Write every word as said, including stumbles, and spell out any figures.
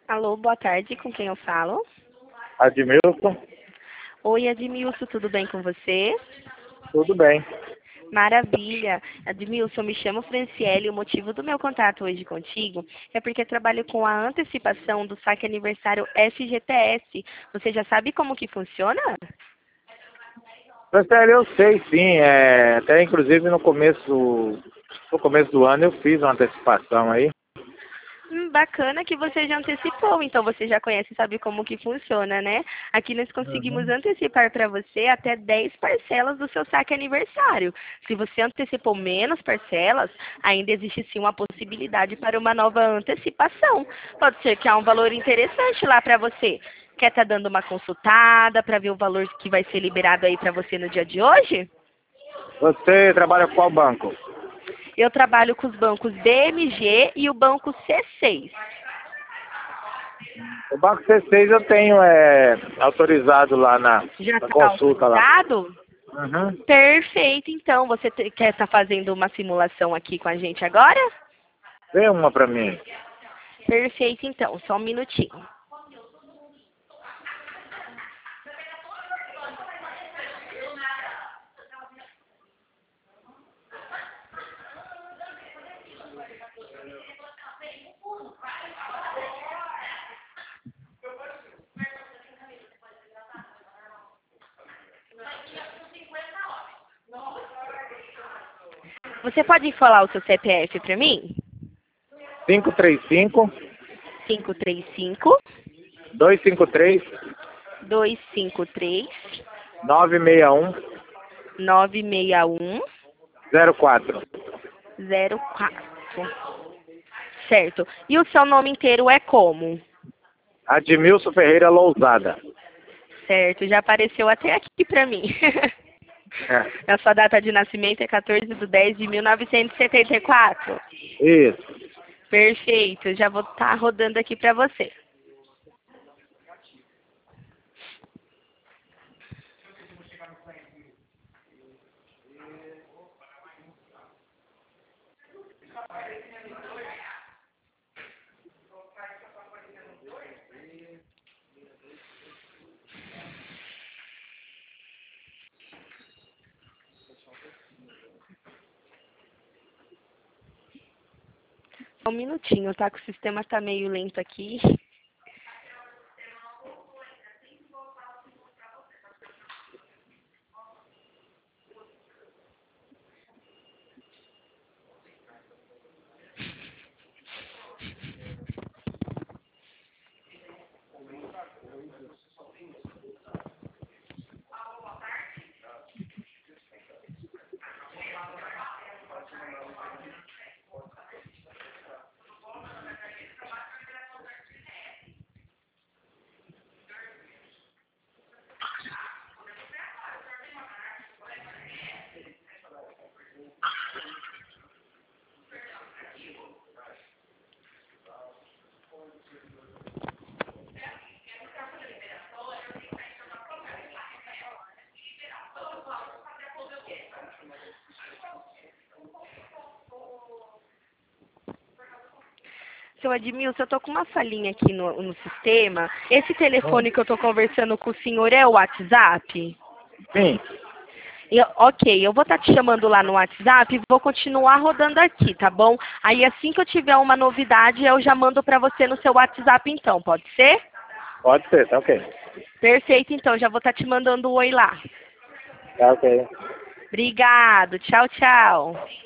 Alô, boa tarde, com quem eu falo? Admilson, Oi, Admilson, tudo bem com você? tudo bem. Maravilha. Admilson, me chamo Franciele e o motivo do meu contato hoje contigo é porque eu trabalho com a antecipação do saque aniversário F G T S. Você já sabe como que funciona? Franciele, eu sei sim, é, até inclusive no começo, no começo do ano eu fiz uma antecipação aí. Hum, bacana que você já antecipou, então você já conhece e sabe como que funciona, né? Aqui nós conseguimos Uhum. antecipar para você até dez parcelas do seu saque aniversário. Se você antecipou menos parcelas, ainda existe sim uma possibilidade para uma nova antecipação. Pode ser que há um valor interessante lá para você. Quer estar dando uma consultada para ver o valor que vai ser liberado aí para você no dia de hoje? Você trabalha com qual banco? Eu trabalho com os bancos B M G e o banco C seis. O Banco C seis eu tenho é, autorizado lá na, Já na está consulta lá. autorizado? Uhum. Perfeito, então. Você te- quer estar fazendo uma simulação aqui com a gente agora? Vê uma pra mim. Perfeito, então. Só um minutinho. Você pode falar o seu C P F para mim? cinco três cinco, Cinco três cinco, dois cinco três, dois cinco três, nove seis um, nove seis um, zero quatro. zero quatro. Certo. E o seu nome inteiro é como? Admilson Ferreira Lousada. Certo, já apareceu até aqui para mim. É, A sua data de nascimento é quatorze de dez de mil novecentos e setenta e quatro. isso. Perfeito, já vou estar rodando aqui para você. Só um minutinho, tá? Que o sistema tá meio lento aqui. Seu Admilson, eu tô com uma falhinha aqui no, no sistema. Esse telefone que eu tô conversando com o senhor é o WhatsApp? Sim, Eu- ok, eu vou estar te chamando lá no WhatsApp e vou continuar rodando aqui, tá bom? Aí assim que eu tiver uma novidade, eu já mando pra você no seu WhatsApp então, pode ser? pode ser, tá ok. Perfeito, então, já vou estar te mandando um oi lá. Tá ok. Obrigado, tchau, tchau.